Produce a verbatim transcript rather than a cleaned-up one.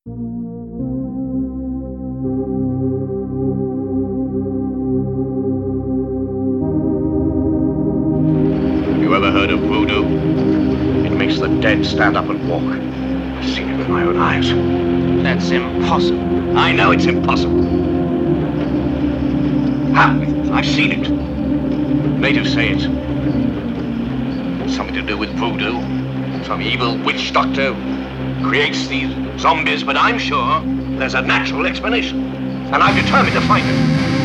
You ever heard of voodoo? It makes the dead stand up and walk. I've seen it with my own eyes. That's impossible. I know it's impossible. How? I've seen it. Natives say it's something to do with voodoo. Some evil witch doctor creates these zombies, but I'm sure there's a natural explanation. And I've determined to find it.